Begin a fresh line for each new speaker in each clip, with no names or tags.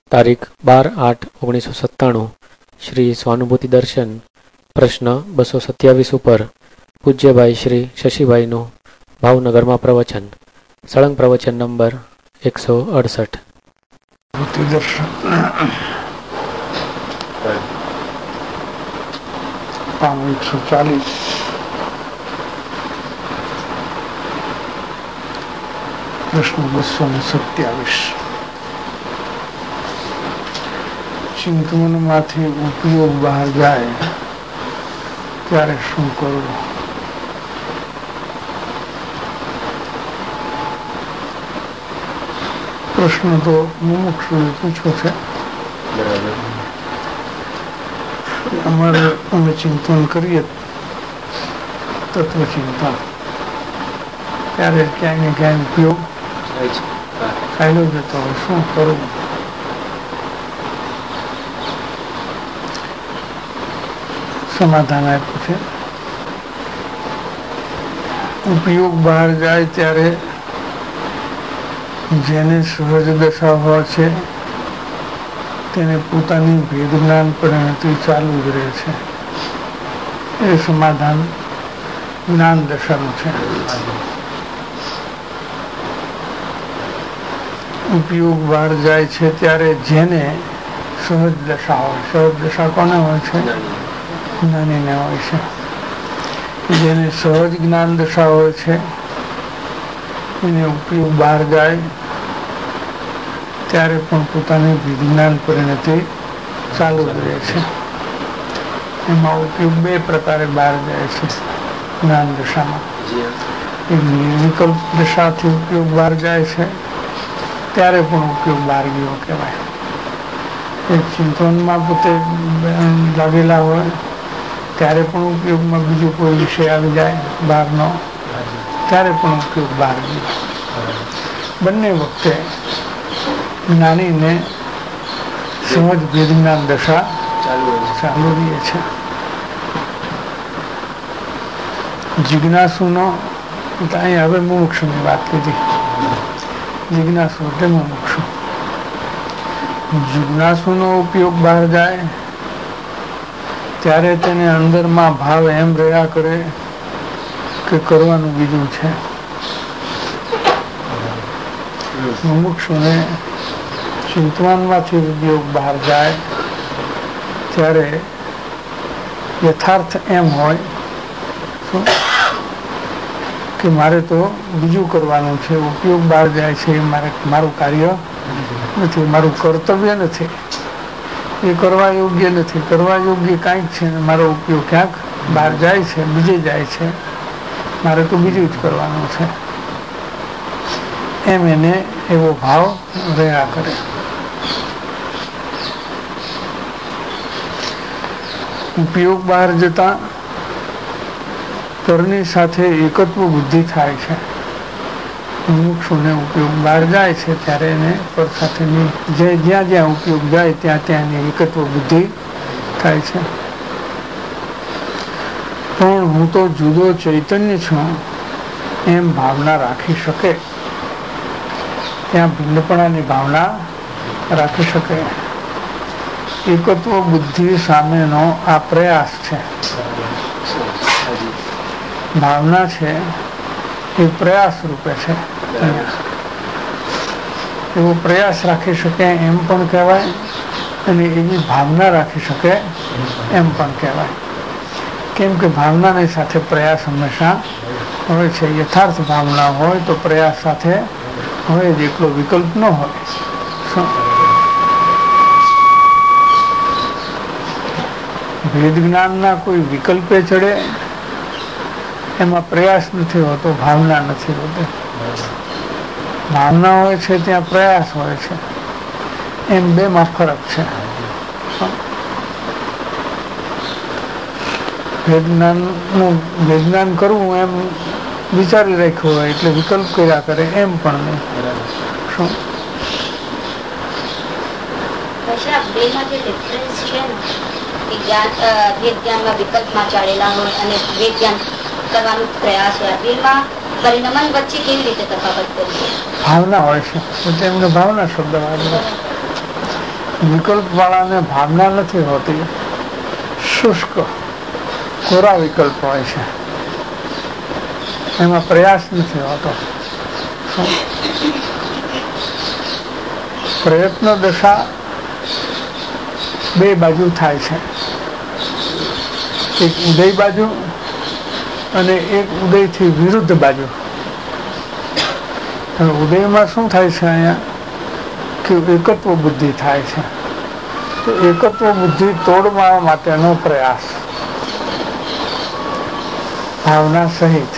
તારીખ 12/8/1997 શ્રી સ્વાનુભૂતિ દર્શન પ્રશ્ન 227 ઉપર પૂજ્યભાઈ શ્રી શશીભાઈનું ભાવનગરમાં પ્રવચન. સળંગ પ્રવચન નંબર 168.
દર્શન 140. પ્રશ્ન 227. ચિંતવનમાંથી ઉપયોગ બહાર જાય ત્યારે શું કરવું? પ્રશ્ન તો મુમુક્ષુએ પૂછ્યો છે. અમે ચિંતન કરીએ તત્વચિંતન, ત્યારે ક્યાંય ને ક્યાંય ઉપયોગ ચાલ્યો જતો હોય, શું કરવું? સમાધાન આપ્યું છે. ઉપયોગ બહાર જાય ત્યારે જેને સહજ દશા હોય છે તેને પોતાની ભેદ જ્ઞાન પરિણતિ ચાલુ જ રહે છે. એ સમાધાન જ્ઞાન દશાનું છે. ઉપયોગ બહાર જાય છે ત્યારે જેને સહજ દશા હોય, સહજ દશા કોને હોય છે? જ્ઞાનીને હોય છે. જેને સહજ જ્ઞાન દશા હોય છે એને ઉપયોગ બહાર જાય ત્યારે પણ પોતાની વિજ્ઞાન પરિણતિ ચાલુ રહે છે. એમાં ઉપયોગ બે પ્રકારે બહાર જાય છે જ્ઞાન દશામાં. એક નિર્વિકલ્પ દશાથી ઉપયોગ બહાર જાય છે ત્યારે પણ ઉપયોગ બહાર ગયો કહેવાય. એક ચિંતનમાં પોતે લાગેલા હોય ત્યારે પણ ઉપયોગમાં બીજો કોઈ વિષય આવી જાય બહારનો, ત્યારે પણ ઉપયોગ બહાર ગયો. બંને વખતે જ્ઞાનીને સહજ વિજ્ઞાન દશા ચાલુ રહે છે. જિજ્ઞાસુનો અહીં હવે મુમુક્ષુની વાત કીધી. જિજ્ઞાસુ એટલે મુમુક્ષુ. જિજ્ઞાસુનો ઉપયોગ બહાર જાય ત્યારે તેને અંદરમાં ભાવ એમ રહ્યા કરે કે કરવાનું બીજું છે. મુમુક્ષુને ચિંતનમાંથી ઉપયોગ બહાર જાય ત્યારે યથાર્થ એમ હોય કે મારે તો બીજું કરવાનું છે. ઉપયોગ બહાર જાય છે એ મારું કાર્ય નથી, મારું કર્તવ્ય નથી, એ કરવા યોગ્ય નથી. કરવા યોગ્ય કાંઈક છે ને મારો ઉપયોગ ક્યાંક બહાર જાય છે, બીજે જાય છે, મારે તો બીજું જ કરવાનું છે, એમ એને એવો ભાવ રહ્યા કરે. ઉપયોગ બહાર જતા પરની સાથે એકત્વ બુદ્ધિ થાય છે. મુમુક્ષુને ઉપયોગ બહાર જાય છે ત્યારે એને પર સાથેની જ્યાં જ્યાં ઉપયોગ જાય ત્યાં ત્યાં એની એકત્વ બુદ્ધિ થાય છે. પણ હું તો જુદો ચૈતન્ય છું એમ ભાવના રાખી શકે, ત્યાં ભિન્નપણાની ભાવના રાખી શકે. એકત્વ બુદ્ધિ સામેનો આ પ્રયાસ છે. ભાવના છે એ પ્રયાસ રૂપે છે. એવો પ્રયાસ રાખી શકે એમ પણ કહેવાય અને એવી ભાવના રાખી શકે એમ પણ કહેવાય. કેમ કે ભાવનાની સાથે પ્રયાસ હંમેશા હોય છે. યથાર્થ ભાવના હોય તો પ્રયાસ સાથે હોય જ, એકલો વિકલ્પ ન હોય. ભેદ જ્ઞાનના કોઈ વિકલ્પે ચડે એમાં પ્રયાસ નથી હોતો, ભાવના નથી હોતી. ભાવના હોય છે ત્યાં પ્રયાસ હોય છે. એમ બેમાં ફરક છે. વિજ્ઞાન કરવું એમ વિચારી રાખ્યું હોય એટલે વિકલ્પ કર્યા કરે એમ પણ નહીં. શું
વિકલ્પમાં ચાલેલા હોય અને કરવાનો પ્રયાસ હોય, બેમાં પરિણમન વચ્ચે કેવી રીતે તફાવત કરીએ?
ભાવના હોય છે એટલે એમને ભાવના શબ્દ વાપરે. વિકલ્પ વાળાને ભાવના નથી હોતી, શુષ્ક કોરા વિકલ્પ હોય છે, એમાં પ્રયાસ નથી હોતો. પ્રયત્ન દશા બે બાજુ થાય છે, એક ઉદય બાજુ અને એક ઉદયથી વિરુદ્ધ બાજુ. ઉદયમાં શું થાય છે અહીંયા કે એકત્વ બુદ્ધિ થાય છે. તો એકત્વ બુદ્ધિ તોડવા માટેનો પ્રયાસ ભાવના સહિત,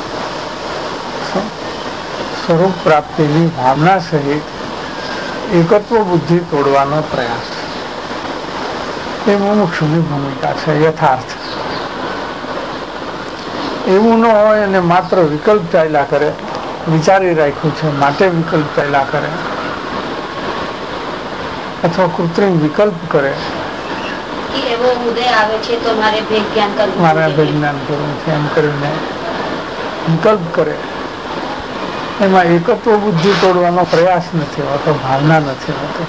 સ્વરૂપ પ્રાપ્તિની ભાવના સહિત એકત્વ બુદ્ધિ તોડવાનો પ્રયાસ, એ મુમુક્ષુની ભૂમિકા છે. યથાર્થ એવું ન હોય અને માત્ર વિકલ્પ ચાલ્યા કરે, વિચારી રાખ્યું છે માટે વિકલ્પ ચાલ્યા કરે, અથવા કૃત્રિમ વિકલ્પ કરે,
એવો ઉદય આવે છે તો મારે વિજ્ઞાન
કરવું છે એમ કરીને વિકલ્પ કરે, એમાં એકત્વ બુદ્ધિ તોડવાનો પ્રયાસ નથી હોતો, ભાવના નથી હોતી.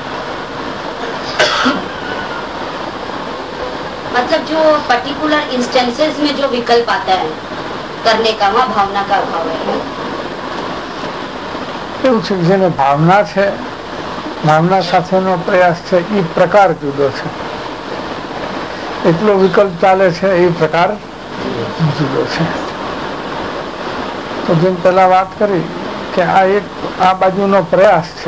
मतलब जो पर्टिकुलर इंस्टेंसेस में जो विकल्प आता है करने का, वहाँ भावना का अभाव है.
એવું છે જેને ભાવના છે, ભાવના સાથેનો પ્રયાસ છે, એ પ્રકાર જુદો છે. એટલો વિકલ્પ ચાલે છે એ પ્રકાર જુદો છે. તો જેમ પેલા વાત કરી કે આ બાજુનો પ્રયાસ છે,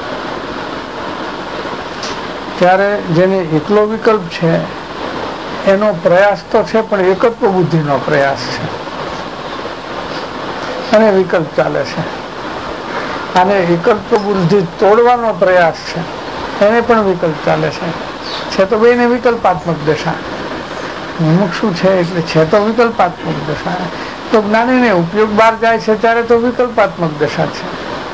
ત્યારે જેને એકલો વિકલ્પ છે એનો પ્રયાસ તો છે, પણ એકત્વ બુદ્ધિનો પ્રયાસ છે અને વિકલ્પ ચાલે છે. અને એકત્વ બુદ્ધિ તોડવાનો પ્રયાસ છે, એને પણ વિકલ્પ ચાલે છે તો બેને વિકલ્પાત્મક દશા. મુમુક્ષુ છે એટલે છે તો વિકલ્પાત્મક દશા. તો જ્ઞાનીને ઉપયોગ બહાર જાય છે ત્યારે તો વિકલ્પાત્મક દશા છે,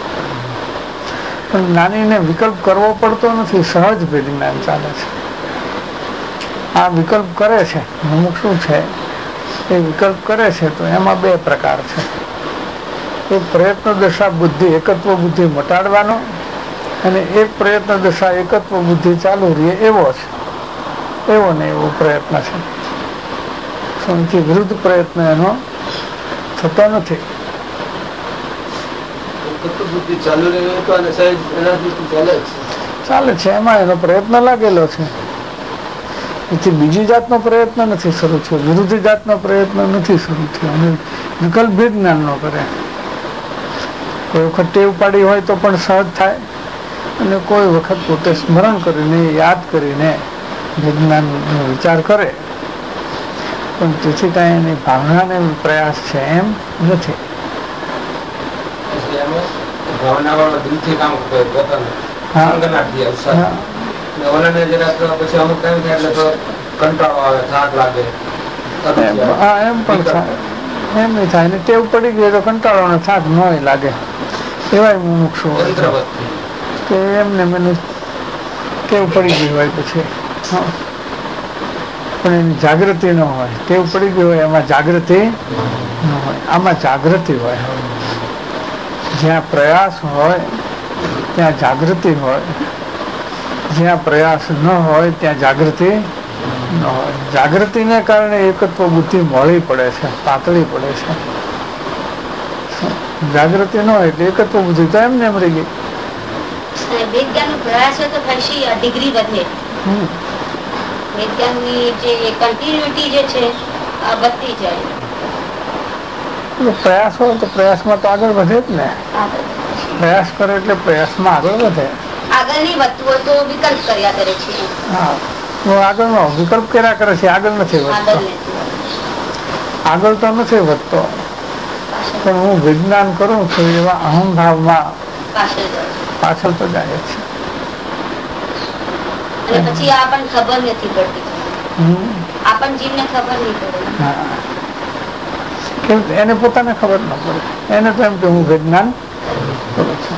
પણ જ્ઞાનીને વિકલ્પ કરવો પડતો નથી, સહજ વિજ્ઞાન ચાલે છે. આ વિકલ્પ કરે છે, મુમુક્ષુ છે એ વિકલ્પ કરે છે, તો એમાં બે પ્રકાર છે. એક પ્રયત્ન દશા બુદ્ધિ એકત્વ બુદ્ધિ મટાડવાનો, અને એક પ્રયત્ન દશા એકત્વ બુદ્ધિ ચાલુ રહે એવો છે. એવો ને એવો પ્રયત્ન છે, સૌથી વિરુદ્ધ પ્રયત્ન એનો થતો નથી. ચાલે છે, એમાં એનો પ્રયત્ન લાગેલો છે. એથી બીજી જાતનો પ્રયત્ન નથી શરૂ થયો, વિરુદ્ધ જાતનો પ્રયત્ન નથી શરૂ થયો, અને વિકલ્પ ભેદ જ્ઞાન નો કરે. કોઈ વખત ટેવ પાડી હોય તો પણ સહજ થાય, અને કોઈ વખત પોતે સ્મરણ કરીને યાદ કરીને વિજ્ઞાનનો વિચાર કરે, પણ તેથી કાંઈ એની ભાવનાને પ્રયાસ છે એમ નથી. એમ નહીં થાય, ટેવ પડી ગઈ તો કંટાળો ને થાક ન લાગે. એવાય મુમુક્ષુ કે એમને મને ટેવ પડી ગઈ હોય પછી, પણ એની જાગૃતિ ન હોય. ટેવ પડી ગઈ હોય એમાં જાગૃતિ ન હોય, આમાં જાગૃતિ હોય. જ્યાં પ્રયાસ હોય ત્યાં જાગૃતિ હોય, જ્યાં પ્રયાસ ન હોય ત્યાં જાગૃતિ ન હોય. જાગૃતિને કારણે એકત્વ બુદ્ધિ મોડી પડે છે, પાતળી પડે છે. જાગૃતિ ન હોય એટલે એકત્વ બુદ્ધિ તો એમને એમ રહી ગઈ.
વિજ્ઞાનનો પ્રયાસ હોય તો પછી ડિગ્રી વધે. વિજ્ઞાનની જે કન્ટિન્યુટી જે છે આ વધતી જાય.
પ્રયાસ હોય તો પ્રયાસમાં તો આગળ વધે જ ને. પ્રયાસ કરે એટલે પ્રયાસમાં આગળ વધે.
આગળ નહીં વધતું હોય તો વિકલ્પ કર્યા કરે છે.
હા, આગળ નો વિકલ્પ કર્યા કરે છે, આગળ નથી વધતો. આગળ તો નથી વધતો, પણ હું વિજ્ઞાન કરું છું એવા અહંભાવમાં પાછળ તો જાય છે.
અને પછી આપણને ખબર નથી પડતી, આપણને જીવને ખબર નહીં પડે.
એને પોતાને ખબર ન પડે, એને તો એમ કે હું વિજ્ઞાન કરું છું.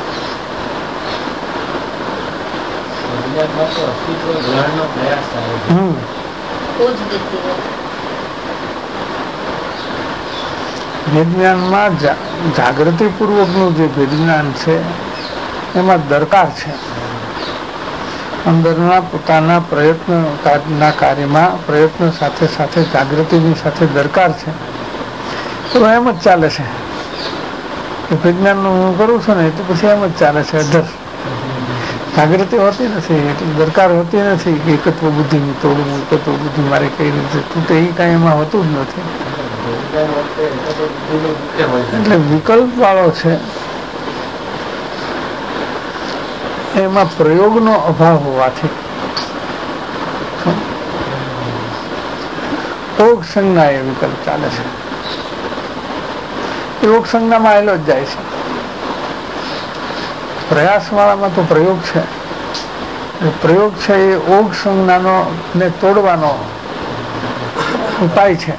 વિજ્ઞાનમાં જાગૃતિ પૂર્વક નું જે વિજ્ઞાન છે એમાં દરકાર છે. અંદરના પોતાના પ્રયત્નના કાર્યમાં પ્રયત્ન સાથે સાથે જાગૃતિની સાથે દરકાર છે. તો એમ જ ચાલે છે કે વિજ્ઞાનનું હું કરું છું ને તો પછી એમ જ ચાલે છે. અધર જાગૃતિ હોતી નથી, એટલે દરકાર હોતી નથી કે એકત્વ બુદ્ધિની તોડવું, એકત્વ બુદ્ધિ મારે કઈ રીતે તૂટે, એ કાંઈ એમાં હોતું જ નથી. એટલે વિકલ્પ વાળો છે એમાં પ્રયોગનો અભાવ હોવાથી યોગ સંજ્ઞા એ વિકલ્પ ચાલે છે. યોગ સંજ્ઞામાં આવેલો જ જાય છે. પ્રયાસ વાળામાં તો પ્રયોગ છે. પ્રયોગ છે એ યોગ સંજ્ઞાનો ને તોડવાનો ઉપાય છે.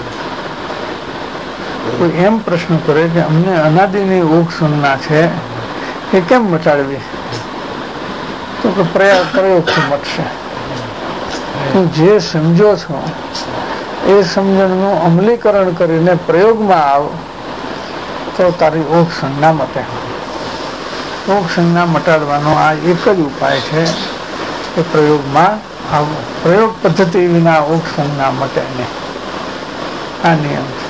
કોઈ એમ પ્રશ્ન કરે કે અમને અનાદિની યોગ સંજ્ઞા છે એ કેમ મટાડવી, તો કે પ્રયોગથી મટશે. તું જે સમજો છો એ સમજણનું અમલીકરણ કરીને પ્રયોગમાં આવ તો તારી યોગ સંજ્ઞા મટે. યોગ સંજ્ઞા મટાડવાનો આ એક જ ઉપાય છે કે પ્રયોગમાં આવવું. પ્રયોગ પદ્ધતિ વિના યોગ સંજ્ઞા મટે નહીં. આ નિયમ છે.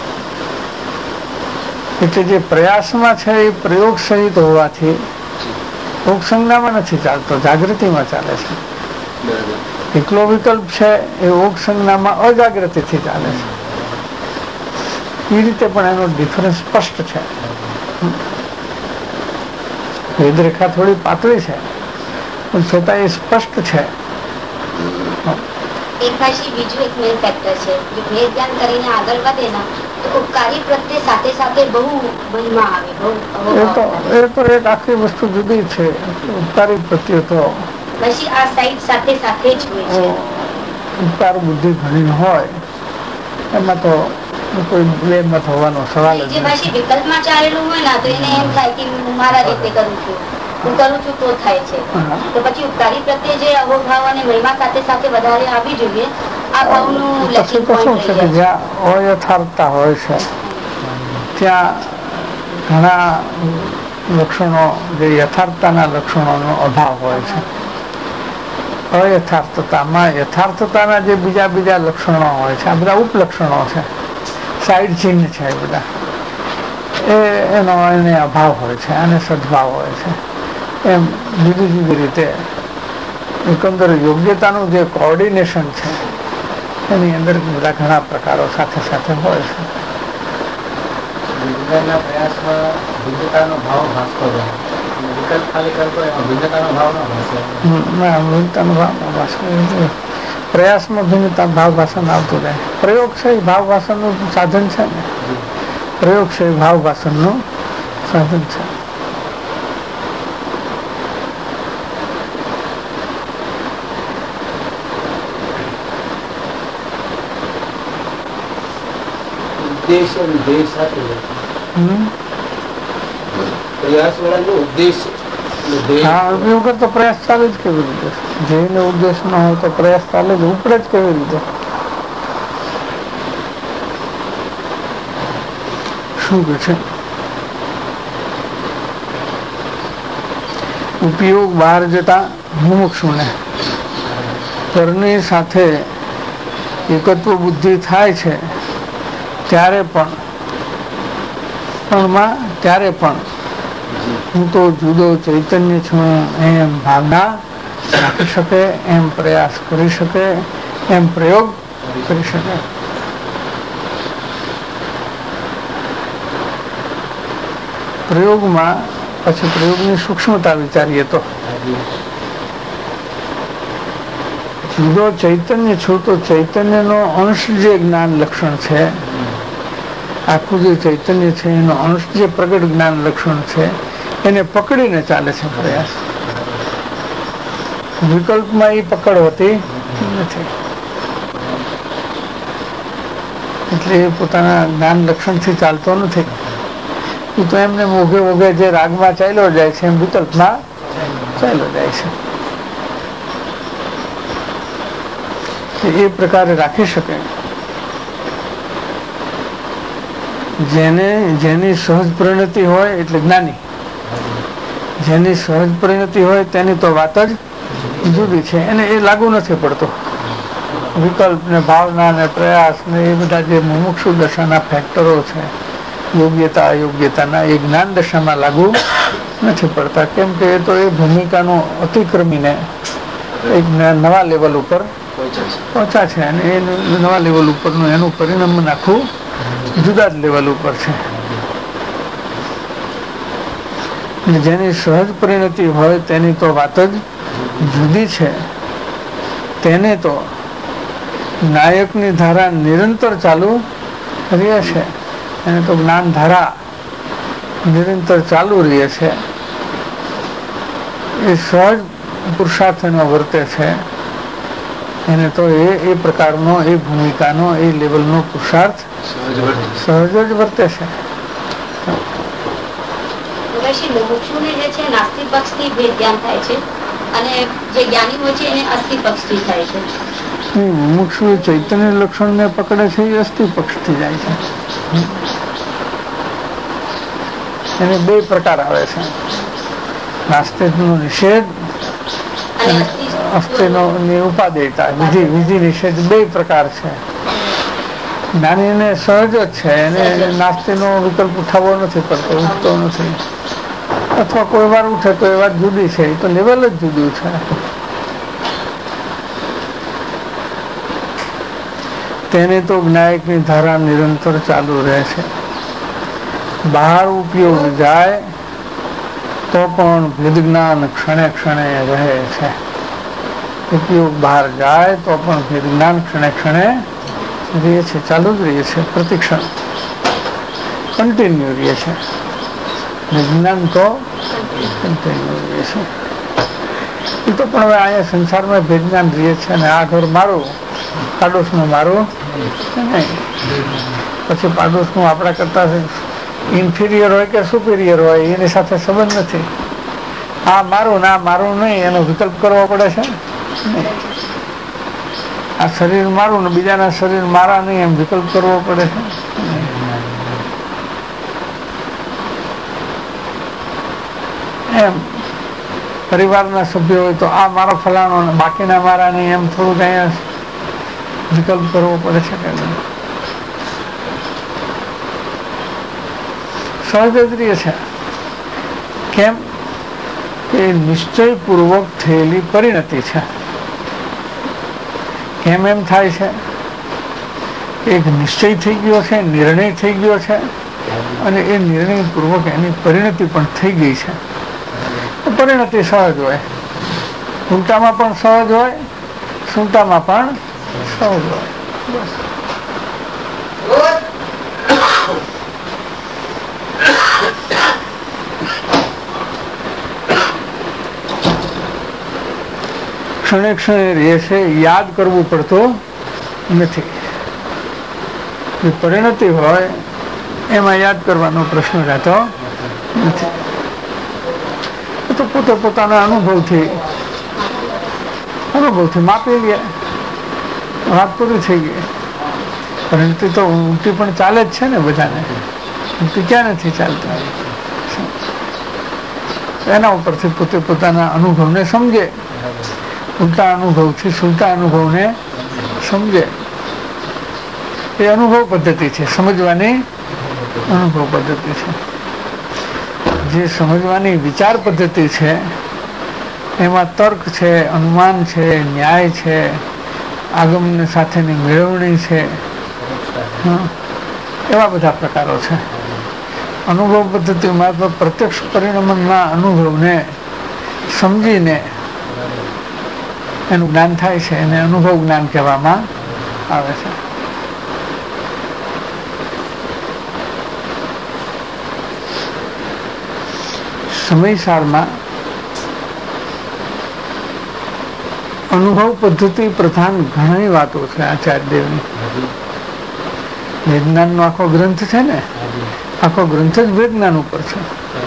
એટલે જે પ્રયાસમાં છે એ પ્રયોગ સહિત હોવાથી યોગ સંજ્ઞામાં નથી ચાલતો, જાગૃતિમાં ચાલે છે. એકલો વિકલ્પ છે એ યોગ સંજ્ઞામાં અજાગૃતિથી ચાલે છે. એ રીતે પણ એનો ડિફરન્સ સ્પષ્ટ છે. વેદરેખા થોડી પાતળી છે પણ છતાં એ સ્પષ્ટ છે.
બીજું એક મેઇન ફેક્ટર છે, જો ભેદ ધ્યાન કરીને આગળ વધે ને તો ઉપકારી પ્રત્યે સાથે સાથે બહુ મનમાં આવે.
એ તો એક આખી વસ્તુ જુદી છે. ઉપકારી પ્રત્યે તો
પછી આ સાઈડ સાથે સાથે જ હોય છે.
ઉપકાર બુદ્ધિ ઘણી હોય એમાં તો કોઈ બે મત હોવાનો સવાલ જ
નથી. વિકલ્પમાં ચાલેલું હોય ને તો એને એમ થાય કે હું મારા રીતે કરું છું, હું કરું છું તો થાય છે. તો પછી ઉપકારી પ્રત્યે જે અહોભાવ અને મહિમા સાથે સાથે વધારે આવી જોઈએ. આ ભાવનું
પછી તો શું છે કે જ્યાં અયથાર્થતા હોય છે ત્યાં ઘણા લક્ષણો જે યથાર્થતાના લક્ષણોનો અભાવ હોય છે. અયથાર્થતામાં યથાર્થતાના જે બીજા લક્ષણો હોય છે, આ બધા ઉપલક્ષણો છે, સાઈડ ચિહ્ન છે, એ બધા એનો એને અભાવ હોય છે અને સદભાવ હોય છે. એમ જુદી જુદી રીતે એકંદર યોગ્યતાનું જે કોઓર્ડિનેશન છે એની અંદર બધા ઘણા પ્રકારો સાથે સાથે હોય છે.
વિજ્ઞાનના પ્રયાસમાં ભિન્નતાનો ભાવ ભાસતો જાય, વિકલ્પ ખાલી કરતો એમાં ભિન્નતાનો ભાવ ન ભાસે.
ભિન્નતાનો ભાવ ન ભાસે. પ્રયાસમાં ભિન્નતા ભાવ ભાષણ આવતું રહે. પ્રયોગ છે એ ભાવ ભાષણનું સાધન છે ને. પ્રયોગ છે એ ભાવ ભાષણનું સાધન છે. તો પ્રયાસ ચાલે જ કેવી રીતે? ધ્યેયનો ઉદ્દેશ ન હોય તો પ્રયાસ ચાલે જ, ઉપરે જ કેવી રીતે? શું કે છે? ઉપયોગ બહાર જતા મુમુક્ષુને પરની સાથે એકત્વ બુદ્ધિ થાય છે ત્યારે પણ હું તો જુદો ચૈતન્ય છું એમ ભાવના રાખી શકે, એમ પ્રયાસ કરી શકે, એમ પ્રયોગ કરી શકે. પ્રયોગમાં પછી પ્રયોગની સૂક્ષ્મતા વિચારીએ તો જુદો ચૈતન્ય છું તો ચૈતન્યનો અંશ જે જ્ઞાન લક્ષણ છે, આખું જે ચૈતન્ય છે એનો અંશ જે પ્રગટ જ્ઞાન લક્ષણ છે એને પકડીને ચાલે છે પ્રયાસ. વિકલ્પમાં એ પકડ હોતી નથી. એટલે એ પોતાના જ્ઞાન લક્ષણથી ચાલતો નથી. એ તો એમને મોઘે મોઘે જે રાગમાં ચાલ્યો જાય છે એમ વિકલ્પમાં ચાલ્યો જાય છે. એ પ્રકારે રાખી શકે. જેની સહજ પરિણતિ હોય એટલે જ્ઞાની, જેની સહજ પરિણતિ હોય તેની તો વાત જ જુદી છે, એને એ લાગુ નથી પડતો. વિકલ્પ ને ભાવના ને પ્રયાસ ને એ બધા જે મુમુક્ષુ દશાના ફેક્ટરો છે, યોગ્યતા અયોગ્યતાના, એ જ્ઞાન દશામાં લાગુ નથી પડતા. કેમ કે એ તો એ ભૂમિકાનું અતિક્રમીને એક નવા લેવલ ઉપર પહોંચા છે, અને એ નવા લેવલ ઉપરનું એનું પરિણામ આખું જુદા જ લેવલ ઉપર છે. જેની સહજ પરિણતિ હોય તેની તો વાત જ જુદી છે. તેને તો નાયકની ધારા નિરંતર ચાલુ રહે છે, એને તો જ્ઞાન ધારા નિરંતર ચાલુ રહે છે. એ સહજ પુરુષાર્થનો વર્તે છે, એને તો એ પ્રકારનો, એ ભૂમિકાનો, એ લેવલનો પુરુષાર્થ સહજ જ વર્તે છે.
મુમુક્ષુને જે છે નાસ્તિક પક્ષથી ભેદ જ્ઞાન થાય છે, અને જે જ્ઞાની હોય છે એને અસ્થિ પક્ષથી થાય છે.
મુમુક્ષુ ચૈતન્ય લક્ષણ ને પકડે છે, એ અસ્થિ પક્ષથી જાય છે. એને બે પ્રકાર આવે છે, નાસ્તિકનો નિષેધ અને અસ્થિનો ઉપાદેયતા, વિધિ નિષેધ, બે પ્રકાર છે. જ્ઞાનીને સહજ જ છે, એને નાસ્તિનો વિકલ્પ ઉઠાવવો નથી પડતો, ઉઠતો નથી, અથવા કોઈ વાર ઉઠે તો એ વાત જુદી છે, એ તો લેવલ જ જુદું છે. તેને તો જ્ઞાયકની ધારા નિરંતર ચાલુ રહે છે. બહાર ઉપયોગ જાય તો પણ ભેદ જ્ઞાન ક્ષણે ક્ષણે રહે છે. ઉપયોગ બહાર જાય તો પણ ભેદ જ્ઞાન ક્ષણે ક્ષણે રહે છે, ચાલુ જ રહે છે, પ્રતિક્ષણ કન્ટિન્યુ રહે છે. વિજ્ઞાન તો કન્ટિન્યુ રહે છે. એ તો પણ હવે અહીંયા સંસારમાં વિજ્ઞાન રહે છે, અને આ ઘર મારું, પાડોશનું મારું નહીં. પછી પાડોશનું આપણા કરતા ઇન્ફિરિયર હોય કે સુપિરિયર હોય એની સાથે સંબંધ નથી. આ મારું ના મારું નહીં, એનો વિકલ્પ કરવો પડે છે. આ શરીર મારું ને બીજાના શરીર મારા નહીં, એમ વિકલ્પ કરવો પડે છે. એમ પરિવારના સભ્યો હોય તો આ મારો ફલાણો ને બાકીના મારા નહીં, એમ થોડુંક અહીંયા વિકલ્પ કરવો પડે છે. સહજરીય છે. કેમ કે નિશ્ચયપૂર્વક થયેલી પરિણતિ છે. કેમ એમ થાય છે? એક નિશ્ચય થઈ ગયો છે, નિર્ણય થઈ ગયો છે, અને એ નિર્ણય પૂર્વક એની પરિણતિ પણ થઈ ગઈ છે. પરિણતિ સહજ હોય, ઉલટામાં પણ સહજ હોય, સુલટામાં પણ સહજ હોય. બસ ક્ષણે ક્ષણે રહે છે, યાદ કરવું પડતું નથી. પરિણતિ હોય એમાં યાદ કરવાનો પ્રશ્ન રહેતો નથી. તો પોતે પોતાના અનુભવથી માપી લે, વાત પૂરી થઈ ગઈ. પરિણતિ તો ઉલટી પણ ચાલે જ છે ને બધાને, ઉલટી ક્યાં નથી ચાલતું. એના ઉપરથી પોતે પોતાના અનુભવને સમજે, ઉલટા અનુભવથી સુલટા અનુભવને સમજે. એ અનુભવ પદ્ધતિ છે, સમજવાની અનુભવ પદ્ધતિ છે. જે સમજવાની વિચાર પદ્ધતિ છે એમાં તર્ક છે, અનુમાન છે, ન્યાય છે, આગમન સાથેની મેળવણી છે, એવા બધા પ્રકારો છે. અનુભવ પદ્ધતિમાં પ્રત્યક્ષ પરિણામના અનુભવને સમજીને એનું જ્ઞાન થાય છે, એને અનુભવ જ્ઞાન કહેવામાં આવે છે. સમયસારમાં અનુભવ પદ્ધતિ પ્રધાન ઘણી વાતો છે આચાર્યદેવની. વિજ્ઞાનનો આખો ગ્રંથ છે ને, આખો ગ્રંથ જ વિજ્ઞાન ઉપર છે.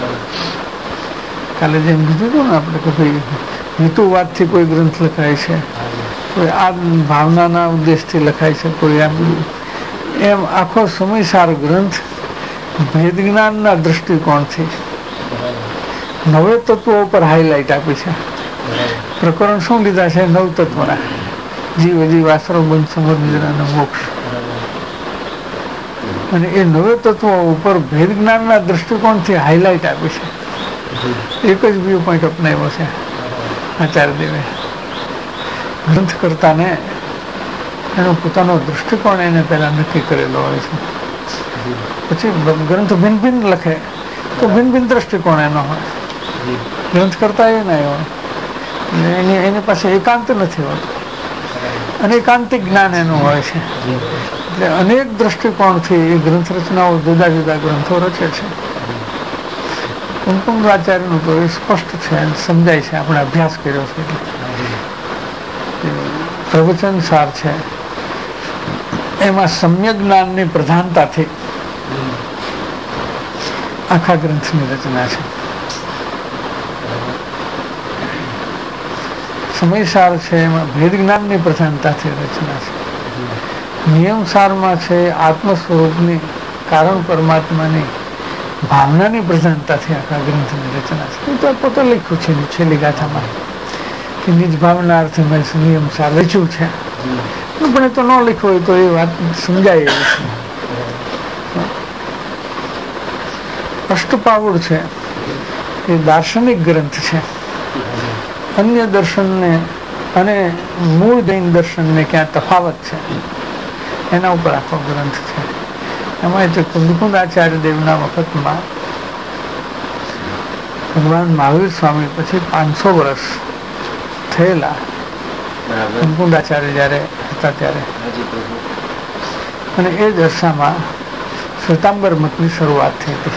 કાલે જેમ કીધું હતું ને આપણે કે ભાઈ હેતુવાદથી કોઈ ગ્રંથ લખાય છે, કોઈ આ ભાવનાના ઉદ્દેશથી લખાય છે, કોઈ એમ આખો સમયસાર ગ્રંથ ભેદ જ્ઞાનના દ્રષ્ટિકોણથી નવે તત્વો ઉપર હાઈલાઇટ આપી છે. પ્રકરણ શું લીધા છે? 9 તત્વના જીવ જીવ આશ્રમ બંધ સમુદ્ર અને મોક્ષ. અને એ 9 તત્વો ઉપર ભેદ જ્ઞાનના દ્રષ્ટિકોણથી હાઇલાઇટ આપી છે. એક જ વ્યૂ પોઈન્ટ અપનાવ્યો છે આચાર્યદેવે. ગ્રંથકર્તાને એનો પોતાનો દ્રષ્ટિકોણ એને પહેલા નક્કી કરેલો હોય છે. પછી ગ્રંથ ભિન્ન ભિન્ન લખે તો ભિન્ન ભિન્ન દ્રષ્ટિકોણ એનો હોય. ગ્રંથકર્તા એ ના હોય, એની પાસે એકાંત નથી હોતો, અનેકાંતિક જ્ઞાન એનું હોય છે. એટલે અનેક દ્રષ્ટિકોણથી એ ગ્રંથ રચનાઓ જુદા જુદા ગ્રંથો રચે છે. કુમકુંદાચાર્યનું તો એ સ્પષ્ટ છે, સમજાય છે, આપણે અભ્યાસ કર્યો છે. પ્રવચન સાર છે એમાં સમ્યક જ્ઞાનની પ્રધાનતાથી આખા ગ્રંથની રચના છે. સમયસાર છે એમાં ભેદ જ્ઞાનની પ્રધાનતાથી રચના છે. નિયમસારમાં છે આત્મ સ્વરૂપની કારણ પરમાત્માની ભાવનાની પ્રધાનતાથી આખા ગ્રંથની રચના છે. એ તો પોતે લખ્યું છે છેલ્લી ગાથામાં કે નિજ ભાવના અર્થે મેં નિયમસાર રચ્યું છે. પણ એ તો ન લખ્યું હોય તો એ વાત સમજાય એવી છે. અષ્ટપાવડ છે એ દાર્શનિક ગ્રંથ છે. અન્ય દર્શનને અને મૂળ જૈન દર્શનને ક્યાં તફાવત છે એના ઉપર આખો ગ્રંથ છે. એમાં કુંદકુંદાચાર્ય દેવના વખતમાં ભગવાન મહાવીર સ્વામી પછી 500 વર્ષ થયેલા કુંદકુંદાચાર્ય જયારે હતા ત્યારે, અને એ દશામાં શ્વેતાંબર મતની શરૂઆત થઈ હતી.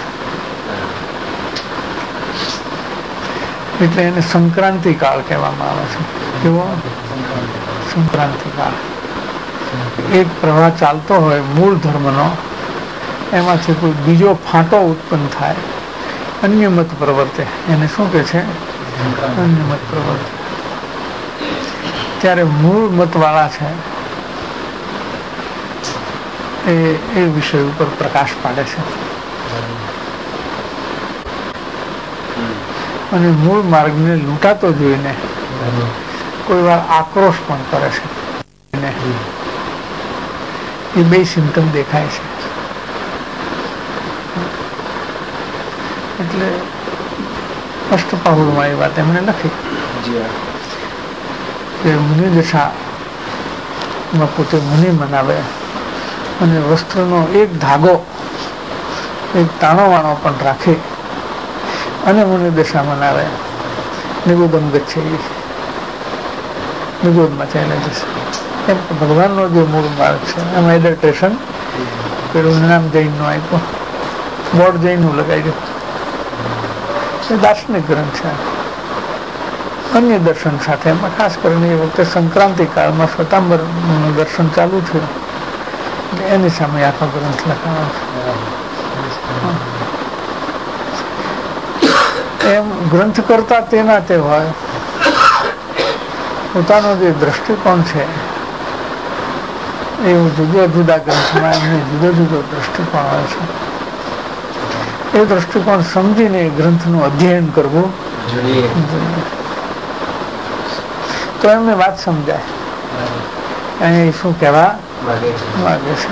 એટલે એને સંક્રાંતિ કાળ કહેવામાં આવે છે. કેવો સંક્રાંતિ કાળ? એક પ્રવાહ ચાલતો હોય મૂળ ધર્મનો, એમાંથી કોઈ બીજો ફાંટો ઉત્પન્ન થાય, અન્ય મત પ્રવર્તે, એને શું કે છે? અન્ય મત પ્રવર્તે. ત્યારે મૂળ મતવાળા છે એ વિષય ઉપર પ્રકાશ પાડે છે અને મૂળ માર્ગને લૂંટાતો જોઈને કોઈ વાર આક્રોશ પણ કરે છે. એ બે સિમ્ટમ દેખાય છે. એટલે અષ્ટપાહુરમાં એ વાત એમણે લખી કે મુનિ દશામાં પોતે મુનિ મનાવે અને વસ્ત્રનો એક ધાગો, એક તાણોવાણો પણ રાખે અને મુનિ દશા મનાવે. નિગોદમ ગચ્છે, નિગોદમાં ચાલ્યા જશે. એમ ભગવાનનો જે મૂળ માર્ગ છે એમાં એડલ્ટ્રેશન પેલું નામ જૈનનું આપ્યું, બોર્ડ જૈનનું લગાવ્યું. એ દાર્શનિક ગ્રંથ છે અન્ય દર્શન સાથે. એમાં ખાસ કરીને એ વખતે સંક્રાંતિ કાળમાં શ્વેતાંબરનું દર્શન ચાલુ થયું એટલે એની સામે આખો ગ્રંથ લખાયો છે. એમ ગ્રંથ કરતા તેના તે હોય, પોતાનો જે દ્રષ્ટિકોણ છે એવું જુદા જુદા ગ્રંથમાં એમને જુદો જુદો દ્રષ્ટિકોણ હોય છે. એ દ્રષ્ટિકોણ સમજીને ગ્રંથનું અધ્યયન કરવું જોઈએ. તો એમને વાત સમજાય અહીં શું કહેવા માંગે છે.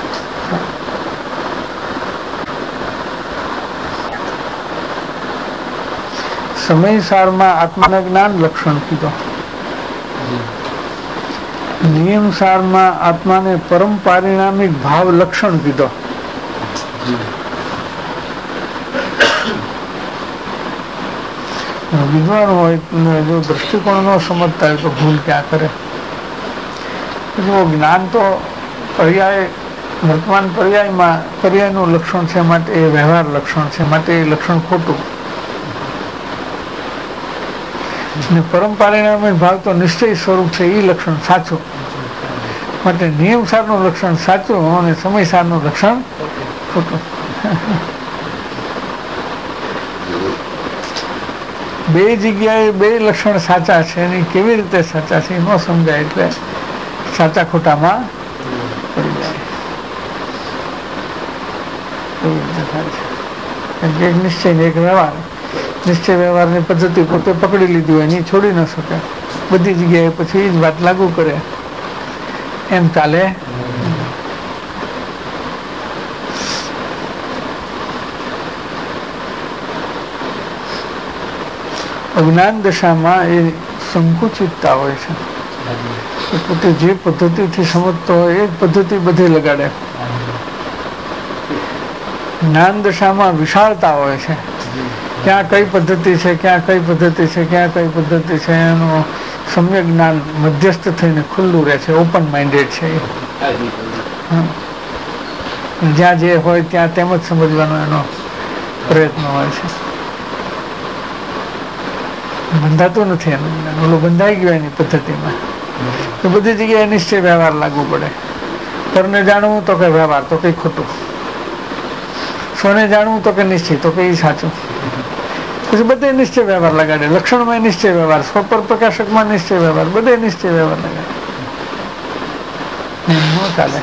સમયસારમાં આત્માના જ્ઞાન લક્ષણ કીધો, નિયમસારમાં આત્માને પરમ પારિણામિક ભાવ લક્ષણ કીધો. વિદ્વાન હોય જો દ્રષ્ટિકોણ ન સમજતા હોય તો ભૂલ ક્યાં કરે. જો જ્ઞાન તો પર્યાય, વર્તમાન પર્યાયનું લક્ષણ છે માટે એ વ્યવહાર લક્ષણ છે માટે એ લક્ષણ ખોટું. અને પરમ પારિણામિક ભાવ તો નિશ્ચય સ્વરૂપ છે એ લક્ષણ સાચું. માટે નિયમસારનું લક્ષણ સાચું અને સમયસારનું લક્ષણ ખોટું. બે જગ્યાએ બે લક્ષણ સાચા છે અને કેવી રીતે સાચા છે એ ન સમજાય એટલે સાચા ખોટામાં પડી જાય. એવી રીતે થાય છે. એક નિશ્ચય ને એક વ્યવહાર. નિશ્ચય વ્યવહારની પદ્ધતિ પોતે પકડી લીધી હોય એની છોડી ન શકે. બધી જગ્યાએ પછી એ જ વાત લાગુ કરે એમ ચાલે. અજ્ઞાન દશામાં એ સંકુચિતતા હોય છે. પોતે જે પદ્ધતિથી સમજતો હોય એ પદ્ધતિ બધે લગાડે. જ્ઞાન દશામાં વિશાળતા હોય છે. ક્યાં કઈ પદ્ધતિ છે, ક્યાં કઈ પદ્ધતિ છે, ક્યાં કઈ પદ્ધતિ છે, એનું સમ્યક જ્ઞાન મધ્યસ્થ થઈને ખુલ્લું રહે છે, ઓપન માઇન્ડેડ છે. જ્યાં જે હોય ત્યાં તેમ જ સમજવાનો એનો પ્રયત્ન હોય છે. બંધાતું નથી એનું જ્ઞાન, ઓલું બંધાઈ ગયું એની પદ્ધતિમાં. તો બધી જગ્યાએ નિશ્ચય વ્યવહાર લાગુ પડે. પરને જાણવું તો કે વ્યવહાર તો કઈ ખોટું, સ્વને જાણવું તો કે નિશ્ચય તો કઈ સાચું. પછી બધે નિશ્ચય વ્યવહાર લગાડે. લક્ષણમાં નિશ્ચય વ્યવહાર, સ્વપર પ્રકાશકમાં નિશ્ચય વ્યવહાર, બધે નિશ્ચય વ્યવહાર લગાડે. ચાલે.